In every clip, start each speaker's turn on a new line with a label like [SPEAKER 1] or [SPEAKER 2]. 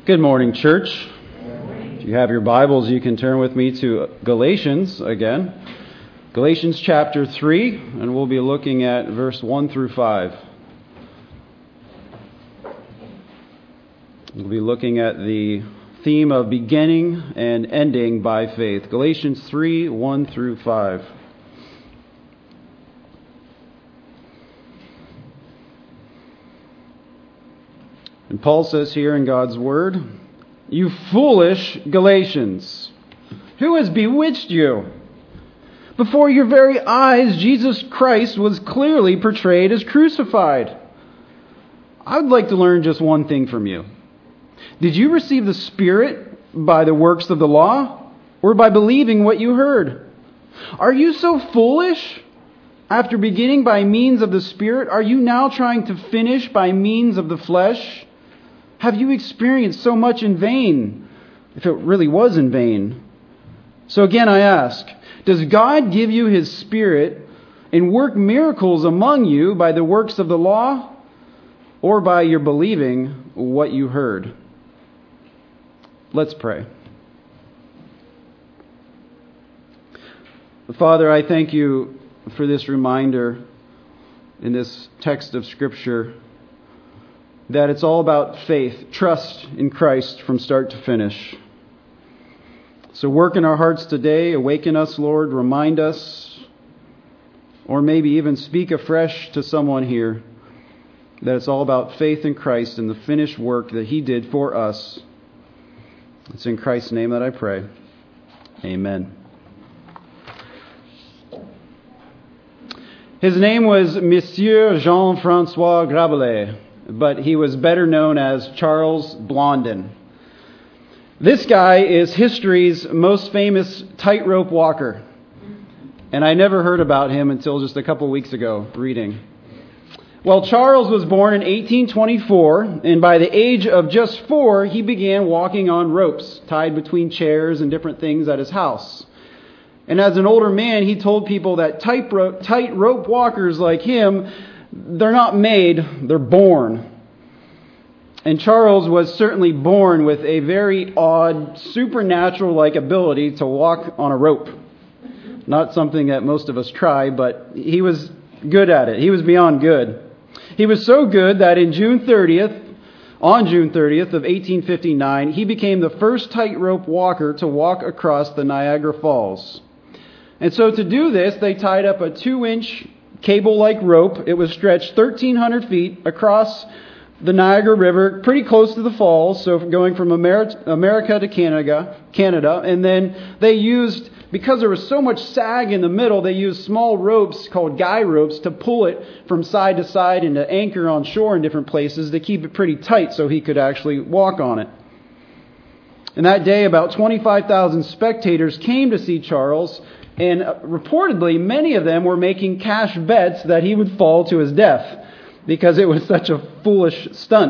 [SPEAKER 1] Good morning, church. If you have your Bibles, you can turn with me to Galatians again. Galatians chapter 3, and we'll be looking at verse 1 through 5. We'll be looking at the theme of beginning and ending by faith. Galatians 3, 1 through 5. And Paul says here in God's Word, "You foolish Galatians, who has bewitched you? Before your very eyes, Jesus Christ was clearly portrayed as crucified." I would like to learn just one thing from you. Did you receive the Spirit by the works of the law, or by believing what you heard? Are you so foolish? After beginning by means of the Spirit, are you now trying to finish by means of the flesh? Have you experienced so much in vain, if it really was in vain? So again I ask, does God give you His Spirit and work miracles among you by the works of the law, or by your believing what you heard? Let's pray. Father, I thank you for this reminder in this text of Scripture that it's all about faith, trust in Christ from start to finish. So work in our hearts today, awaken us, Lord, remind us, or maybe even speak afresh to someone here that it's all about faith in Christ and the finished work that He did for us. It's in Christ's name that I pray. Amen. His name was Monsieur Jean-François Rabelais, but he was better known as Charles Blondin. This guy is history's most famous tightrope walker, and I never heard about him until just a couple weeks ago reading. Well, Charles was born in 1824, and by the age of just 4, he began walking on ropes tied between chairs and different things at his house. And as an older man, he told people that tightrope walkers like him, they're not made, they're born. And Charles was certainly born with a very odd, supernatural-like ability to walk on a rope. Not something that most of us try, but he was good at it. He was beyond good. He was so good that on June 30th of 1859, he became the first tightrope walker to walk across the Niagara Falls. And so to do this, they tied up a 2-inch cable-like rope. It was stretched 1,300 feet across the Niagara River, pretty close to the falls, so going from America to Canada. And then they used, because there was so much sag in the middle, they used small ropes called guy ropes to pull it from side to side and to anchor on shore in different places to keep it pretty tight so he could actually walk on it. And that day, about 25,000 spectators came to see Charles, and reportedly, many of them were making cash bets that he would fall to his death because it was such a foolish stunt.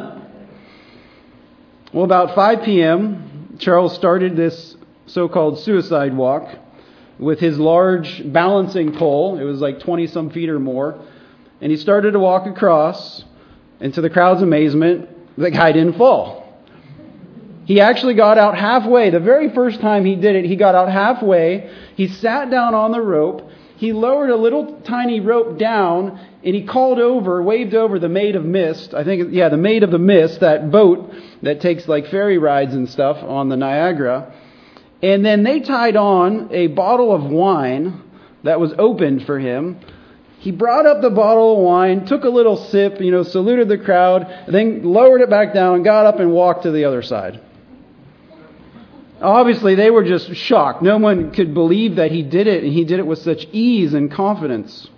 [SPEAKER 1] Well, about 5 p.m., Charles started this so-called suicide walk with his large balancing pole. It was like 20-some feet or more. And he started to walk across, and to the crowd's amazement, the guy didn't fall. He actually got out halfway. The very first time he did it, he got out halfway. He sat down on the rope. He lowered a little tiny rope down, and he waved over the Maid of Mist. The Maid of the Mist, that boat that takes like ferry rides and stuff on the Niagara. And then they tied on a bottle of wine that was opened for him. He brought up the bottle of wine, took a little sip, saluted the crowd, then lowered it back down, got up and walked to the other side. Obviously, they were just shocked. No one could believe that he did it, and he did it with such ease and confidence.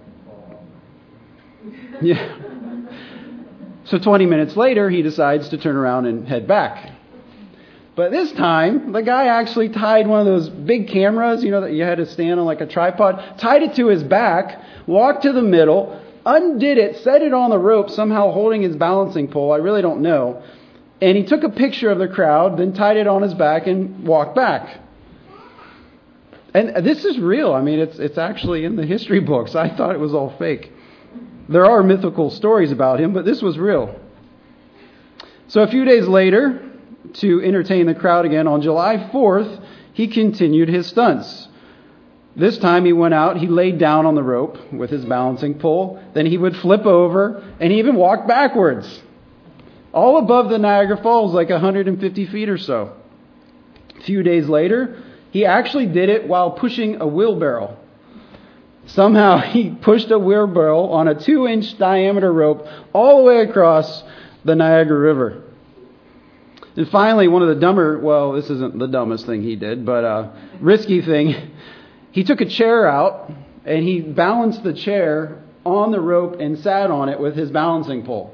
[SPEAKER 1] Yeah. So 20 minutes later, he decides to turn around and head back. But this time, the guy actually tied one of those big cameras, that you had to stand on like a tripod, tied it to his back, walked to the middle, undid it, set it on the rope, somehow holding his balancing pole. I really don't know. And he took a picture of the crowd, then tied it on his back and walked back. And this is real. I mean, it's actually in the history books. I thought it was all fake. There are mythical stories about him, but this was real. So a few days later, to entertain the crowd again, on July 4th, he continued his stunts. This time he went out, he laid down on the rope with his balancing pole, then he would flip over, and he even walked backwards. All above the Niagara Falls, like 150 feet or so. A few days later, he actually did it while pushing a wheelbarrow. Somehow he pushed a wheelbarrow on a 2-inch diameter rope all the way across the Niagara River. And finally, one of the this isn't the dumbest thing he did, but risky thing, he took a chair out and he balanced the chair on the rope and sat on it with his balancing pole.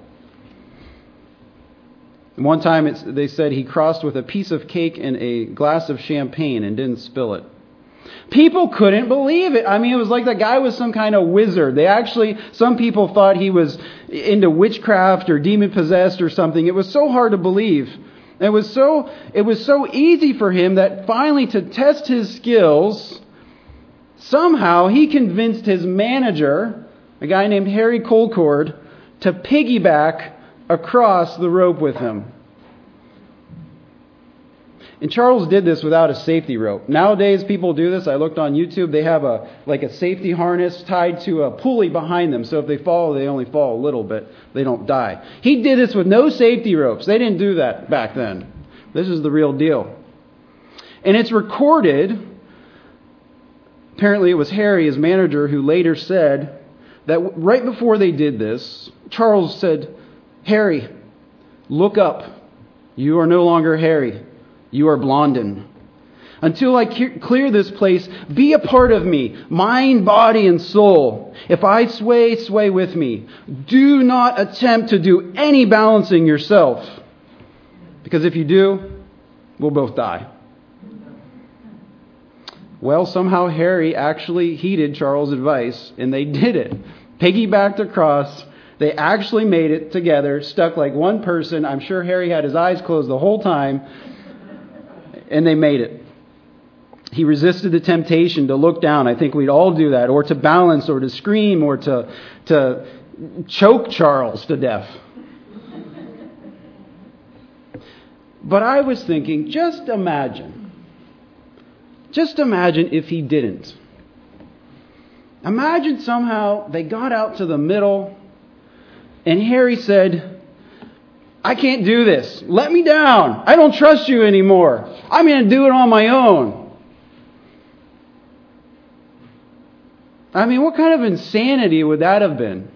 [SPEAKER 1] And one time they said he crossed with a piece of cake and a glass of champagne and didn't spill it. People couldn't believe it. I mean, it was like that guy was some kind of wizard. Some people thought he was into witchcraft or demon-possessed or something. It was so hard to believe. It was so easy for him that finally, to test his skills, somehow he convinced his manager, a guy named Harry Colcord, to piggyback across the rope with him. And Charles did this without a safety rope. Nowadays, people do this. I looked on YouTube. They have a safety harness tied to a pulley behind them. So if they fall, they only fall a little bit. They don't die. He did this with no safety ropes. They didn't do that back then. This is the real deal. And it's recorded. Apparently, it was Harry, his manager, who later said that right before they did this, Charles said, "Harry, look up. You are no longer Harry. You are Blondin. Until I clear this place, be a part of me, mind, body, and soul. If I sway, sway with me. Do not attempt to do any balancing yourself. Because if you do, we'll both die." Well, somehow Harry actually heeded Charles' advice, and they did it. Piggybacked across. They actually made it together, stuck like one person. I'm sure Harry had his eyes closed the whole time. And they made it. He resisted the temptation to look down. I think we'd all do that. Or to balance, or to scream, or to choke Charles to death. But I was thinking, just imagine if he didn't. Imagine somehow they got out to the middle and Harry said, "I can't do this. Let me down. I don't trust you anymore. I'm going to do it on my own." I mean, what kind of insanity would that have been?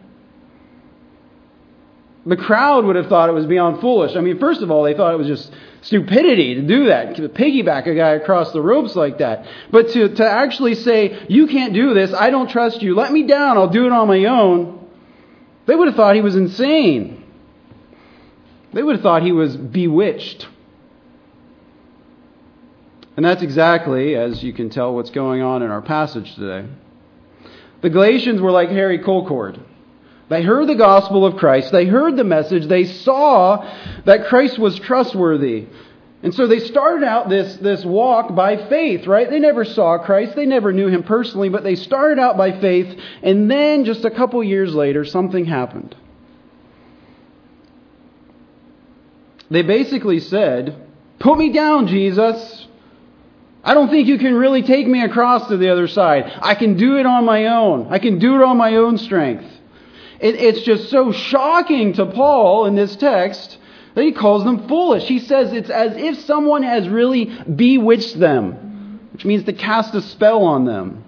[SPEAKER 1] The crowd would have thought it was beyond foolish. I mean, first of all, they thought it was just stupidity to do that, to piggyback a guy across the ropes like that. But to actually say, "You can't do this. I don't trust you. Let me down. I'll do it on my own." They would have thought he was insane. They would have thought he was bewitched. And that's exactly, as you can tell, what's going on in our passage today. The Galatians were like Harry Colcord. They heard the gospel of Christ. They heard the message. They saw that Christ was trustworthy. And so they started out this walk by faith, right? They never saw Christ. They never knew Him personally, but they started out by faith. And then just a couple years later, something happened. They basically said, "Put me down, Jesus. I don't think you can really take me across to the other side. I can do it on my own. I can do it on my own strength." It's just so shocking to Paul in this text that he calls them foolish. He says it's as if someone has really bewitched them, which means to cast a spell on them.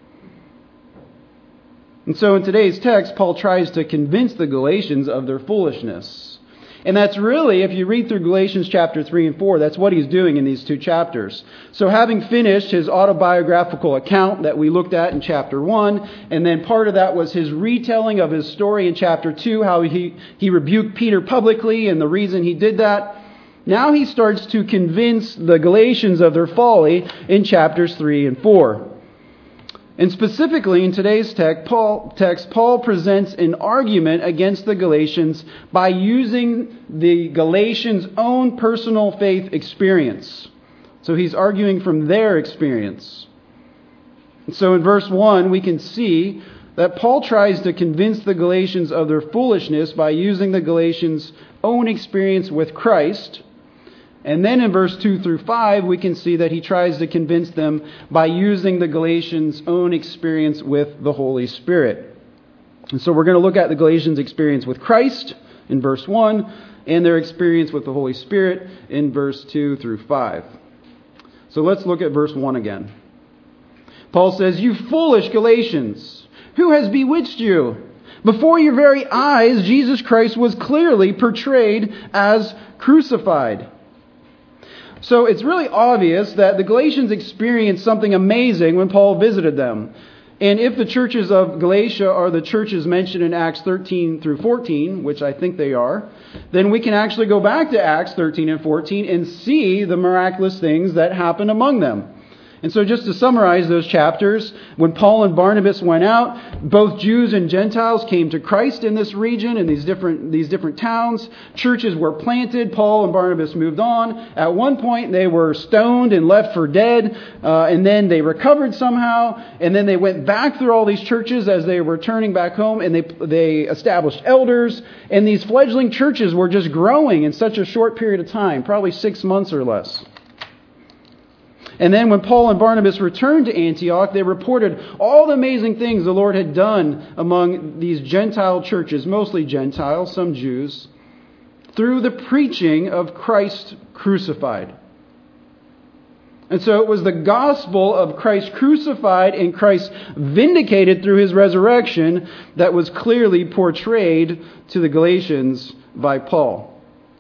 [SPEAKER 1] And so in today's text, Paul tries to convince the Galatians of their foolishness. And that's really, if you read through Galatians chapter 3 and 4, that's what he's doing in these two chapters. So having finished his autobiographical account that we looked at in chapter 1, and then part of that was his retelling of his story in chapter 2, how he rebuked Peter publicly and the reason he did that. Now he starts to convince the Galatians of their folly in chapters 3 and 4. And specifically in today's text, Paul presents an argument against the Galatians by using the Galatians' own personal faith experience. So he's arguing from their experience. And so in verse 1, we can see that Paul tries to convince the Galatians of their foolishness by using the Galatians' own experience with Christ. And then in verse 2 through 5, we can see that he tries to convince them by using the Galatians' own experience with the Holy Spirit. And so we're going to look at the Galatians' experience with Christ in verse 1 and their experience with the Holy Spirit in verse 2 through 5. So let's look at verse 1 again. Paul says, "You foolish Galatians, who has bewitched you? Before your very eyes, Jesus Christ was clearly portrayed as crucified." So it's really obvious that the Galatians experienced something amazing when Paul visited them. And if the churches of Galatia are the churches mentioned in Acts 13 through 14, which I think they are, then we can actually go back to Acts 13 and 14 and see the miraculous things that happened among them. And so just to summarize those chapters, when Paul and Barnabas went out, both Jews and Gentiles came to Christ in this region, in these different towns. Churches were planted. Paul and Barnabas moved on. At one point, they were stoned and left for dead, and then they recovered somehow, and then they went back through all these churches as they were returning back home, and they established elders, and these fledgling churches were just growing in such a short period of time, probably 6 months or less. And then when Paul and Barnabas returned to Antioch, they reported all the amazing things the Lord had done among these Gentile churches, mostly Gentiles, some Jews, through the preaching of Christ crucified. And so it was the gospel of Christ crucified and Christ vindicated through his resurrection that was clearly portrayed to the Galatians by Paul.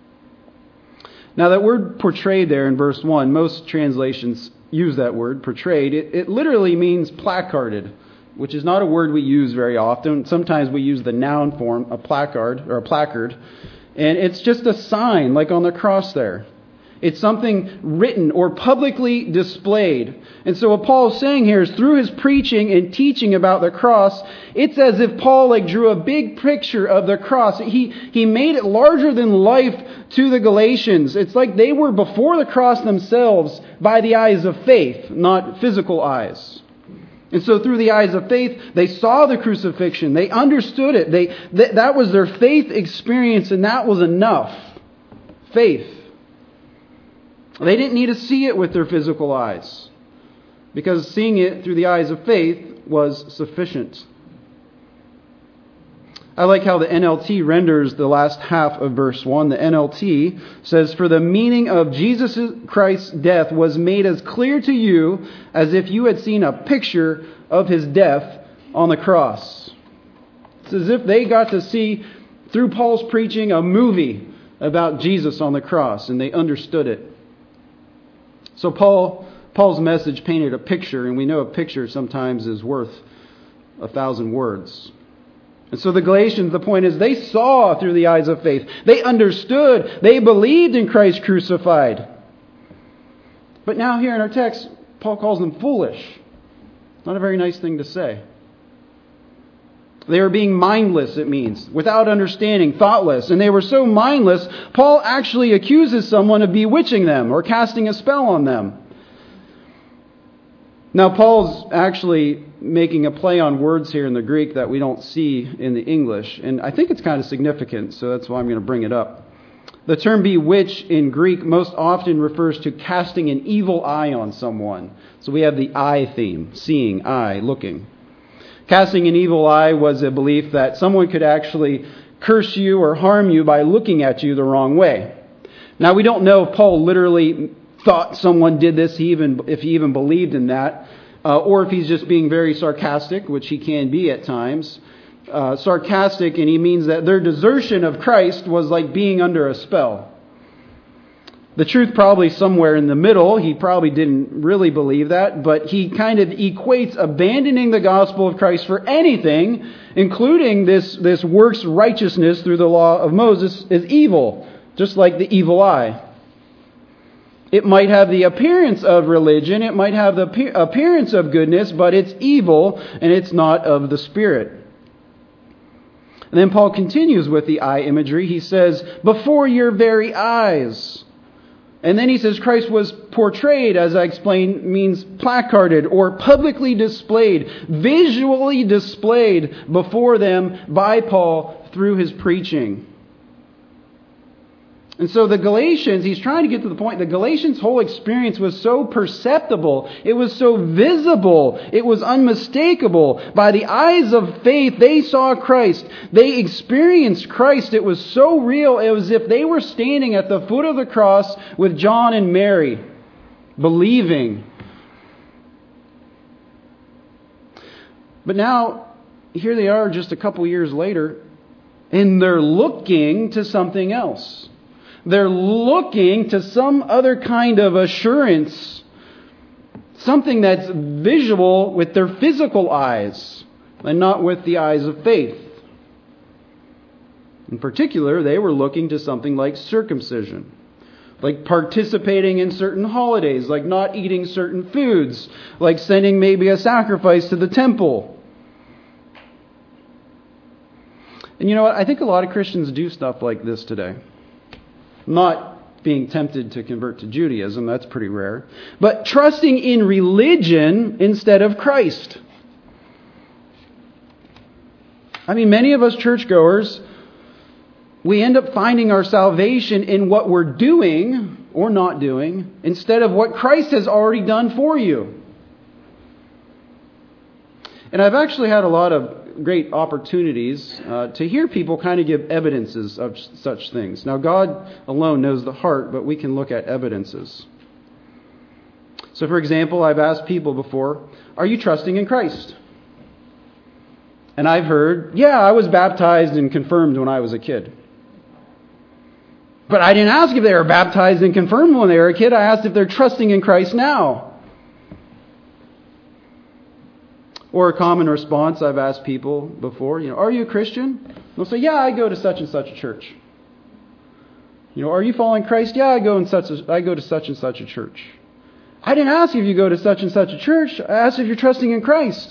[SPEAKER 1] Now that word portrayed there in verse 1, most translations use that word, portrayed. It literally means placarded, which is not a word we use very often. Sometimes we use the noun form, a placard or a placard, and it's just a sign like on the cross there. It's something written or publicly displayed. And so what Paul's saying here is through his preaching and teaching about the cross, it's as if Paul drew a big picture of the cross. He made it larger than life to the Galatians. It's like they were before the cross themselves by the eyes of faith, not physical eyes. And so through the eyes of faith, they saw the crucifixion. They understood it. That was their faith experience, and that was enough. Faith. They didn't need to see it with their physical eyes, because seeing it through the eyes of faith was sufficient. I like how the NLT renders the last half of verse 1. The NLT says, "For the meaning of Jesus Christ's death was made as clear to you as if you had seen a picture of his death on the cross." It's as if they got to see, through Paul's preaching, a movie about Jesus on the cross, and they understood it. So Paul's message painted a picture, and we know a picture sometimes is worth 1,000 words. And so the Galatians, the point is, they saw through the eyes of faith. They understood. They believed in Christ crucified. But now here in our text, Paul calls them foolish. Not a very nice thing to say. They were being mindless, it means, without understanding, thoughtless. And they were so mindless, Paul actually accuses someone of bewitching them or casting a spell on them. Now, Paul's actually making a play on words here in the Greek that we don't see in the English. And I think it's kind of significant, so that's why I'm going to bring it up. The term bewitch in Greek most often refers to casting an evil eye on someone. So we have the eye theme, seeing, eye, looking. Casting an evil eye was a belief that someone could actually curse you or harm you by looking at you the wrong way. Now, we don't know if Paul literally thought someone did this, if he even believed in that, or if he's just being very sarcastic, which he can be at times. Sarcastic, and he means that their desertion of Christ was like being under a spell. The truth probably somewhere in the middle. He probably didn't really believe that, but he kind of equates abandoning the gospel of Christ for anything, including this works righteousness through the law of Moses, as evil, just like the evil eye. It might have the appearance of religion, it might have the appearance of goodness, but it's evil and it's not of the Spirit. And then Paul continues with the eye imagery. He says, "Before your very eyes." And then he says Christ was portrayed, as I explained, means placarded or publicly displayed, visually displayed before them by Paul through his preaching. And so the Galatians, he's trying to get to the point, the Galatians' whole experience was so perceptible, it was so visible, it was unmistakable. By the eyes of faith, they saw Christ. They experienced Christ. It was so real, it was as if they were standing at the foot of the cross with John and Mary, believing. But now, here they are just a couple years later, and they're looking to something else. They're looking to some other kind of assurance, something that's visual with their physical eyes and not with the eyes of faith. In particular, they were looking to something like circumcision, like participating in certain holidays, like not eating certain foods, like sending maybe a sacrifice to the temple. And you know what? I think a lot of Christians do stuff like this today. Not being tempted to convert to Judaism, that's pretty rare. But trusting in religion instead of Christ. I mean, many of us churchgoers, we end up finding our salvation in what we're doing or not doing instead of what Christ has already done for you. And I've actually had a lot of great opportunities to hear people kind of give evidences of such things. Now, God alone knows the heart, but we can look at evidences. So, for example, I've asked people before, are you trusting in Christ? And I've heard, yeah, I was baptized and confirmed when I was a kid. But I didn't ask if they were baptized and confirmed when they were a kid. I asked if they're trusting in Christ now. Or a common response I've asked people before, are you a Christian? They'll say, yeah, I go to such and such a church. Are you following Christ? Yeah, I go to such and such a church. I didn't ask if you go to such and such a church. I asked if you're trusting in Christ.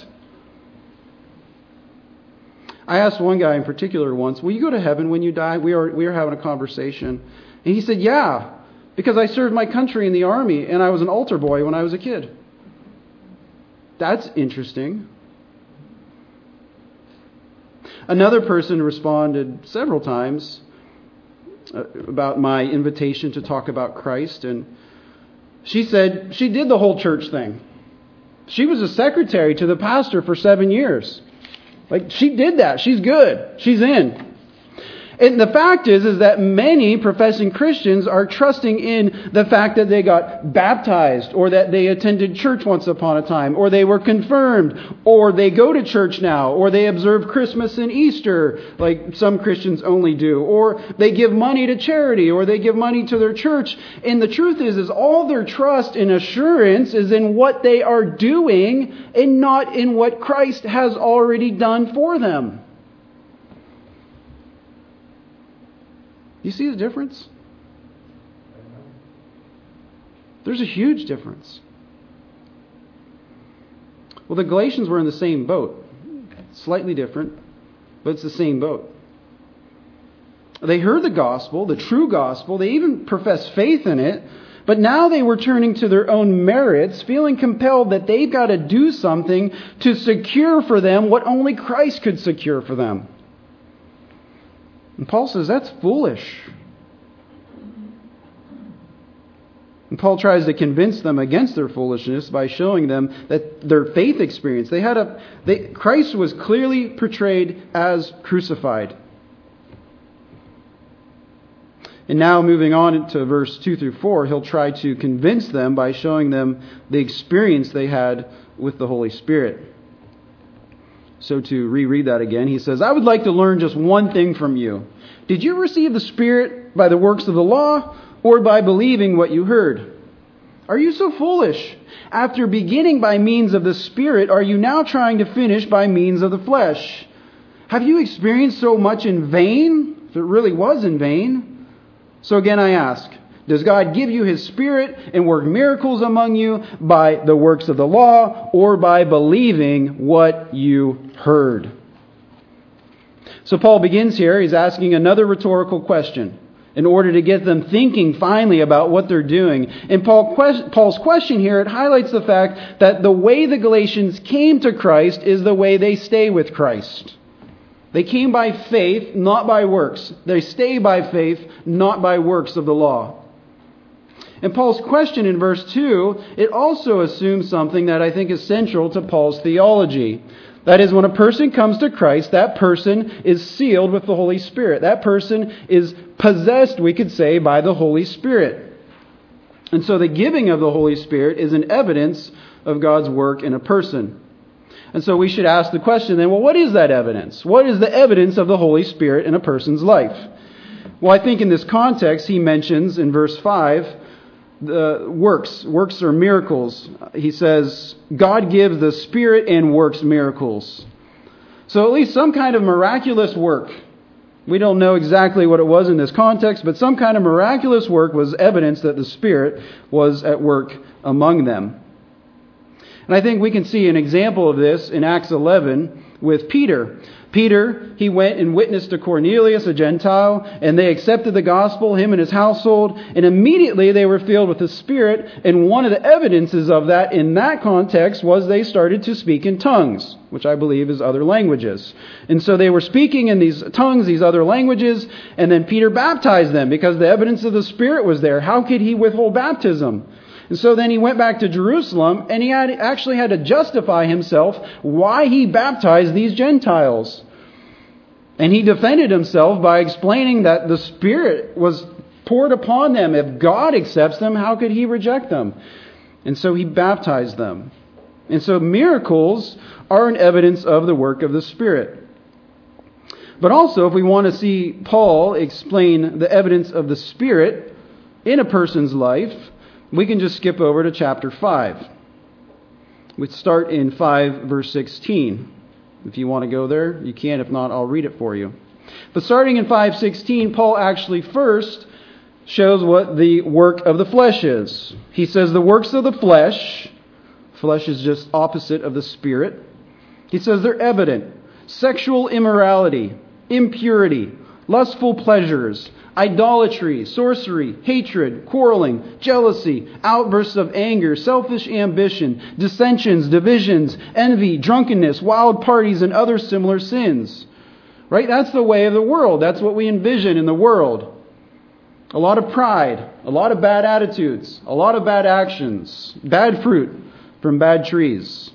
[SPEAKER 1] I asked one guy in particular once, will you go to heaven when you die? We were having a conversation. And he said, yeah, because I served my country in the army and I was an altar boy when I was a kid. That's interesting. Another person responded several times about my invitation to talk about Christ, and she said she did the whole church thing. She was a secretary to the pastor for 7 years. Like, she did that. She's good. She's in. And the fact is that many professing Christians are trusting in the fact that they got baptized, or that they attended church once upon a time, or they were confirmed, or they go to church now, or they observe Christmas and Easter like some Christians only do, or they give money to charity, or they give money to their church. And the truth is all their trust and assurance is in what they are doing and not in what Christ has already done for them. You see the difference? There's a huge difference. Well, the Galatians were in the same boat. Slightly different, but it's the same boat. They heard the gospel, the true gospel. They even professed faith in it. But now they were turning to their own merits, feeling compelled that they've got to do something to secure for them what only Christ could secure for them. And Paul says that's foolish. And Paul tries to convince them against their foolishness by showing them that their faith experience, Christ was clearly portrayed as crucified. And now moving on to verse 2 through 4, he'll try to convince them by showing them the experience they had with the Holy Spirit. So to reread that again, he says, I would like to learn just one thing from you. Did you receive the Spirit by the works of the law or by believing what you heard? Are you so foolish? After beginning by means of the Spirit, are you now trying to finish by means of the flesh? Have you experienced so much in vain, if it really was in vain? So again I ask, does God give you His Spirit and work miracles among you by the works of the law or by believing what you heard? So Paul begins here. He's asking another rhetorical question in order to get them thinking finally about what they're doing. And Paul's question here, it highlights the fact that the way the Galatians came to Christ is the way they stay with Christ. They came by faith, not by works. They stay by faith, not by works of the law. And Paul's question in verse 2, it also assumes something that I think is central to Paul's theology. That is, when a person comes to Christ, that person is sealed with the Holy Spirit. That person is possessed, we could say, by the Holy Spirit. And so the giving of the Holy Spirit is an evidence of God's work in a person. And so we should ask the question then, well, what is that evidence? What is the evidence of the Holy Spirit in a person's life? Well, I think in this context, he mentions in verse 5, the works. Works are miracles. He says, God gives the Spirit and works miracles. So at least some kind of miraculous work. We don't know exactly what it was in this context, but some kind of miraculous work was evidence that the Spirit was at work among them. And I think we can see an example of this in Acts 11 with Peter. Peter, he went and witnessed to Cornelius, a Gentile, and they accepted the gospel, him and his household, and immediately they were filled with the Spirit. And one of the evidences of that in that context was they started to speak in tongues, which I believe is other languages. And so they were speaking in these tongues, these other languages, and then Peter baptized them because the evidence of the Spirit was there. How could he withhold baptism? And so then he went back to Jerusalem, and he actually had to justify himself why he baptized these Gentiles. And he defended himself by explaining that the Spirit was poured upon them. If God accepts them, how could he reject them? And so he baptized them. And so miracles are an evidence of the work of the Spirit. But also, if we want to see Paul explain the evidence of the Spirit in a person's life, we can just skip over to chapter 5. We start in 5 verse 16. If you want to go there, you can. If not, I'll read it for you. But starting in 5:16, Paul actually first shows what the work of the flesh is. He says the works of the flesh is just opposite of the Spirit. He says they're evident. Sexual immorality, impurity, lustful pleasures, idolatry, sorcery, hatred, quarreling, jealousy, outbursts of anger, selfish ambition, dissensions, divisions, envy, drunkenness, wild parties, and other similar sins. Right? That's the way of the world. That's what we envision in the world. A lot of pride, a lot of bad attitudes, a lot of bad actions, bad fruit from bad trees.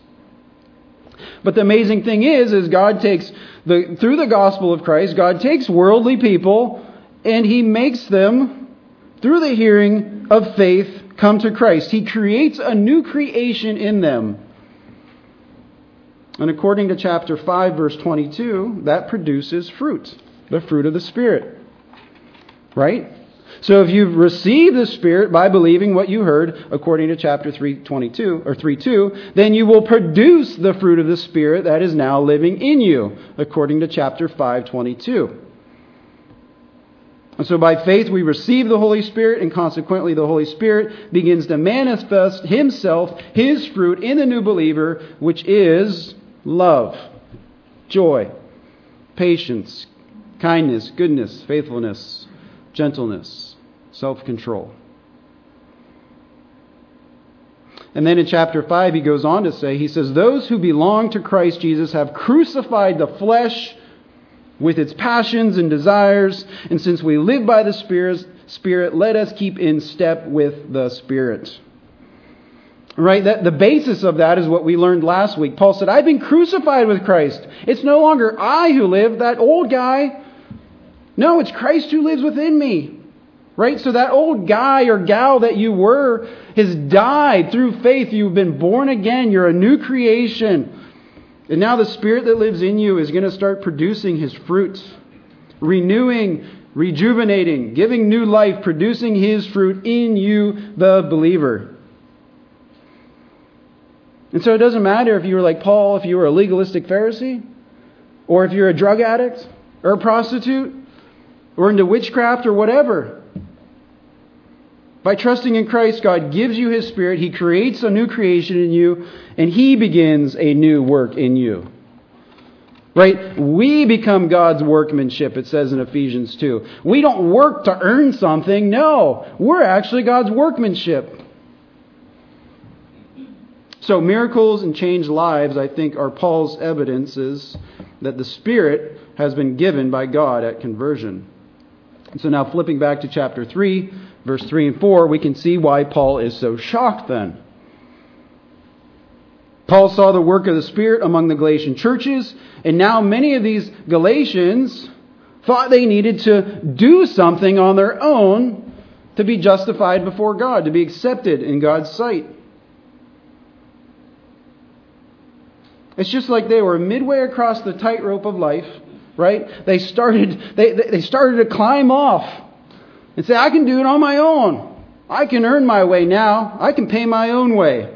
[SPEAKER 1] But the amazing thing is God takes, through the gospel of Christ, God takes worldly people and He makes them, through the hearing of faith, come to Christ. He creates a new creation in them. And according to chapter 5, verse 22, that produces fruit, the fruit of the Spirit. Right? So if you've received the Spirit by believing what you heard, according to chapter 3:22 or 3:2, then you will produce the fruit of the Spirit that is now living in you, according to chapter 5:22. And so by faith we receive the Holy Spirit, and consequently the Holy Spirit begins to manifest Himself, His fruit in the new believer, which is love, joy, patience, kindness, goodness, faithfulness, gentleness, self-control. And then in chapter 5 he goes on to say, he says, those who belong to Christ Jesus have crucified the flesh with its passions and desires, and since we live by the Spirit, let us keep in step with the Spirit. Right? The basis of that is what we learned last week. Paul said, I've been crucified with Christ. It's no longer I who live, that old guy. No, it's Christ who lives within me. Right? So that old guy or gal that you were has died through faith. You've been born again. You're a new creation. And now the Spirit that lives in you is going to start producing His fruit, renewing, rejuvenating, giving new life, producing His fruit in you, the believer. And so it doesn't matter if you were like Paul, if you were a legalistic Pharisee, or if you're a drug addict, or a prostitute, or into witchcraft, or whatever. By trusting in Christ, God gives you His Spirit. He creates a new creation in you, and He begins a new work in you. Right? We become God's workmanship, it says in Ephesians 2. We don't work to earn something. No, we're actually God's workmanship. So miracles and changed lives, I think, are Paul's evidences that the Spirit has been given by God at conversion. And so now flipping back to chapter 3, verse 3 and 4, we can see why Paul is so shocked then. Paul saw the work of the Spirit among the Galatian churches, and now many of these Galatians thought they needed to do something on their own to be justified before God, to be accepted in God's sight. It's just like they were midway across the tightrope of life, right? They started to climb off and say, I can do it on my own. I can earn my way now. I can pay my own way.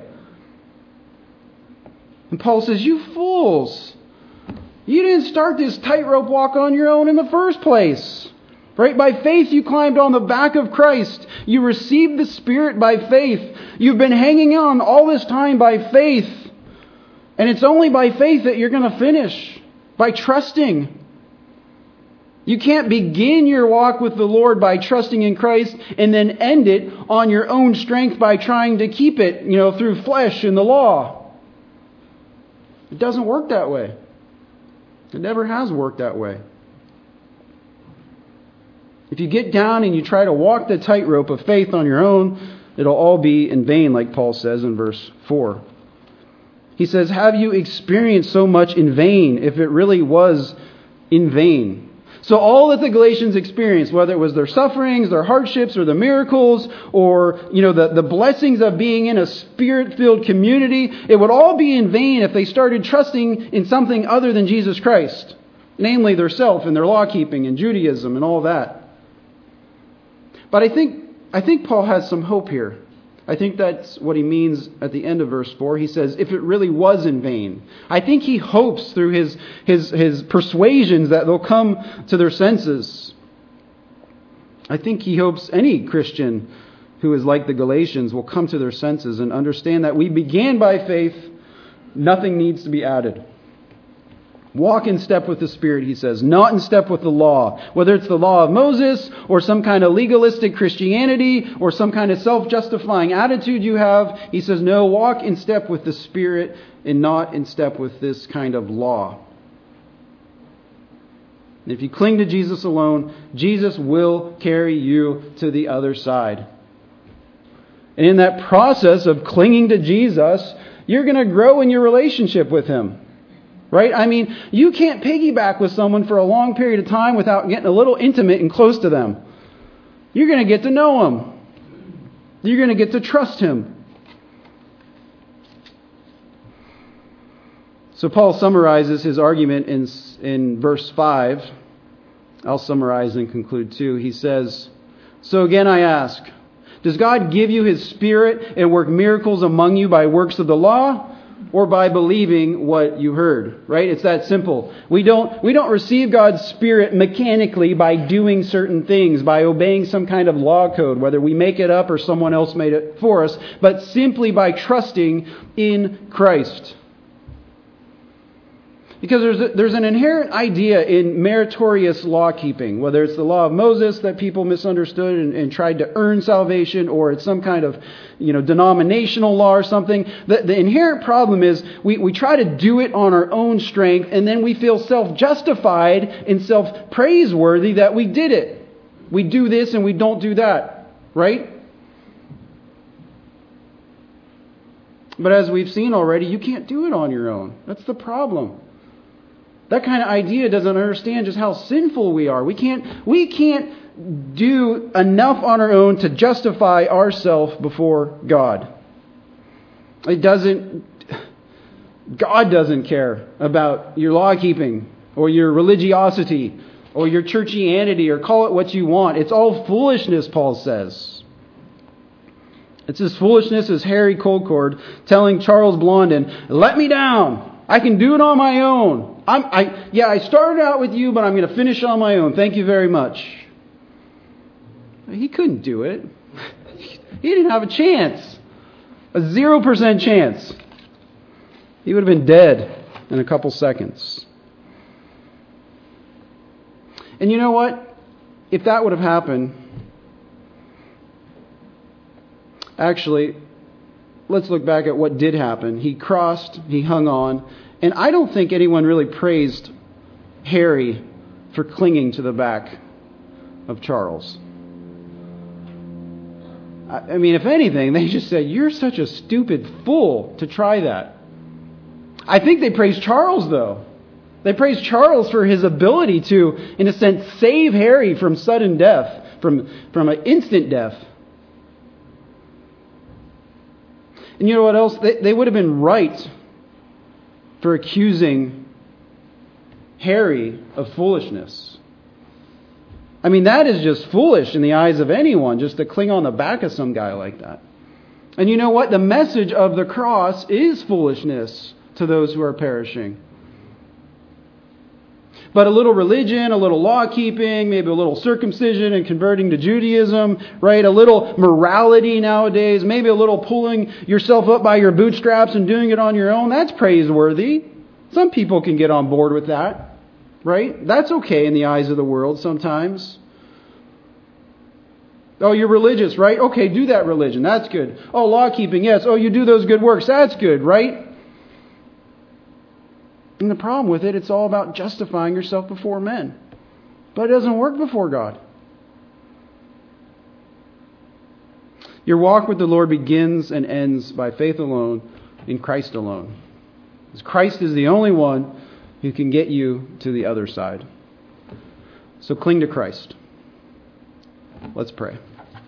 [SPEAKER 1] And Paul says, you fools. You didn't start this tightrope walk on your own in the first place. Right? By faith you climbed on the back of Christ. You received the Spirit by faith. You've been hanging on all this time by faith. And it's only by faith that you're going to finish. By trusting. You can't begin your walk with the Lord by trusting in Christ and then end it on your own strength by trying to keep it, through flesh and the law. It doesn't work that way. It never has worked that way. If you get down and you try to walk the tightrope of faith on your own, it'll all be in vain, like Paul says in verse 4. He says, have you experienced so much in vain, if it really was in vain? So all that the Galatians experienced, whether it was their sufferings, their hardships, or the miracles, or the blessings of being in a Spirit-filled community, it would all be in vain if they started trusting in something other than Jesus Christ. Namely, their self and their law-keeping and Judaism and all that. But I think Paul has some hope here. I think that's what he means at the end of verse 4. He says, if it really was in vain. I think he hopes through his persuasions that they'll come to their senses. I think he hopes any Christian who is like the Galatians will come to their senses and understand that we began by faith. Nothing needs to be added. Walk in step with the Spirit, he says, not in step with the law. Whether it's the law of Moses or some kind of legalistic Christianity or some kind of self-justifying attitude you have, he says, no, walk in step with the Spirit and not in step with this kind of law. And if you cling to Jesus alone, Jesus will carry you to the other side. And in that process of clinging to Jesus, you're going to grow in your relationship with Him. Right? I mean, you can't piggyback with someone for a long period of time without getting a little intimate and close to them. You're going to get to know Him. You're going to get to trust Him. So Paul summarizes his argument in verse 5. I'll summarize and conclude too. He says, so again I ask, does God give you His Spirit and work miracles among you by works of the law? Or by believing what you heard, right? It's that simple. We don't receive God's Spirit mechanically by doing certain things, by obeying some kind of law code, whether we make it up or someone else made it for us, but simply by trusting in Christ. Because there's an inherent idea in meritorious law-keeping, whether it's the law of Moses that people misunderstood and tried to earn salvation, or it's some kind of denominational law or something. The inherent problem is we try to do it on our own strength, and then we feel self-justified and self-praiseworthy that we did it. We do this and we don't do that, right? But as we've seen already, you can't do it on your own. That's the problem. That kind of idea doesn't understand just how sinful we are. We can't do enough on our own to justify ourselves before God. God doesn't care about your law keeping or your religiosity or your churchianity, or call it what you want. It's all foolishness, Paul says. It's as foolishness as Harry Colcord telling Charles Blondin, let me down. I can do it on my own. I started out with you, but I'm going to finish on my own. Thank you very much. He couldn't do it. He didn't have a chance. A 0% chance. He would have been dead in a couple seconds. And you know what? If that would have happened, actually, let's look back at what did happen. He crossed, he hung on, and I don't think anyone really praised Harry for clinging to the back of Charles. I mean, if anything, they just said, you're such a stupid fool to try that. I think they praised Charles, though. They praised Charles for his ability to, in a sense, save Harry from sudden death, from an instant death. And you know what else? They would have been right for accusing Harry of foolishness. I mean, that is just foolish in the eyes of anyone, just to cling on the back of some guy like that. And you know what? The message of the cross is foolishness to those who are perishing. But a little religion, a little law keeping, maybe a little circumcision and converting to Judaism, right? A little morality nowadays, maybe a little pulling yourself up by your bootstraps and doing it on your own. That's praiseworthy. Some people can get on board with that, right? That's okay in the eyes of the world sometimes. Oh, you're religious, right? Okay, do that religion. That's good. Oh, law keeping, yes. Oh, you do those good works. That's good, right? And the problem with it, it's all about justifying yourself before men. But it doesn't work before God. Your walk with the Lord begins and ends by faith alone, in Christ alone. Because Christ is the only one who can get you to the other side. So cling to Christ. Let's pray.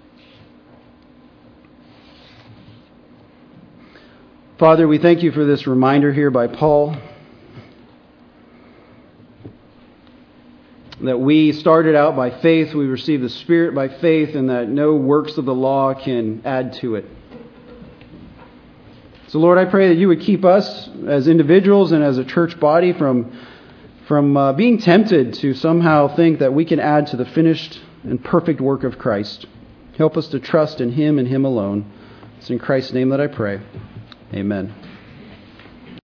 [SPEAKER 1] Father, we thank you for this reminder here by Paul, that we started out by faith, we received the Spirit by faith, and that no works of the law can add to it. So Lord, I pray that you would keep us as individuals and as a church body from being tempted to somehow think that we can add to the finished and perfect work of Christ. Help us to trust in Him and Him alone. It's in Christ's name that I pray. Amen.